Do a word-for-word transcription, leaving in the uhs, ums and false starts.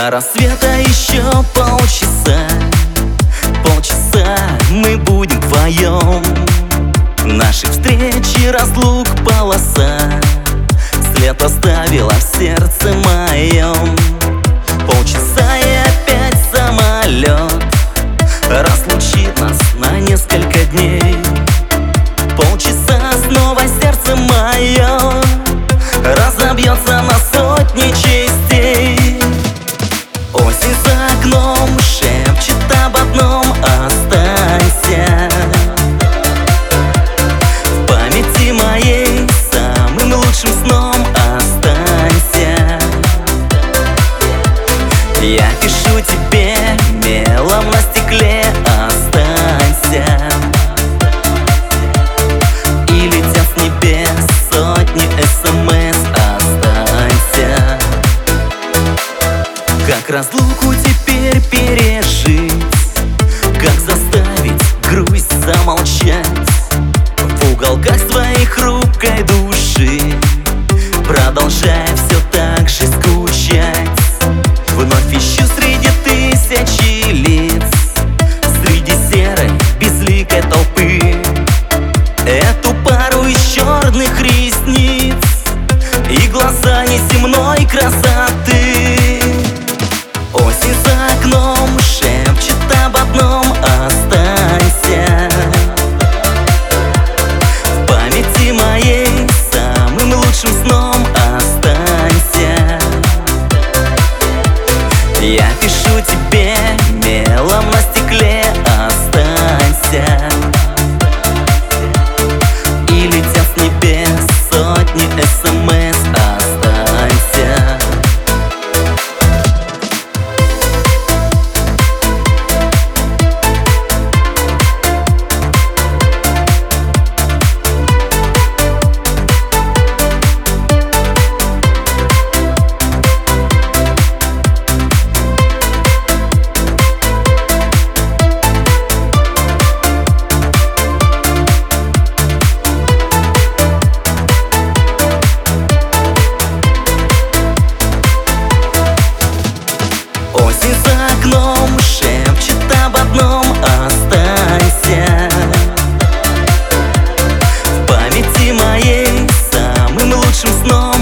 До рассвета еще полчаса, полчаса мы будем вдвоем. Наших встреч и разлук полоса след оставила в сердце моем. Полчаса и опять самолет разлучит нас на несколько дней. Полчаса снова сердце мое разобьется на сотни частей. Осень за окном шепчет об одном: останься. В памяти моей самым лучшим сном останься. Я пишу тебе мелом на стекле: останься. И летят с небес сотни смс: останься. Как разлуку теперь пережить? Как заставить грусть замолчать? В уголках своей хрупкой души продолжая все так же скучать. Вновь ищу среди тысячи лиц, среди серой безликой толпы, эту пару из черных ресниц и глаза неземной красоты. Осень за окном шепчет об одном: останься. В памяти моей самым лучшим сном останься. Я пишу тебе мелом на стекле: останься. И летят с небес сотни смс: останься. Осень за окном шепчет об одном: останься. В памяти моей самым лучшим сном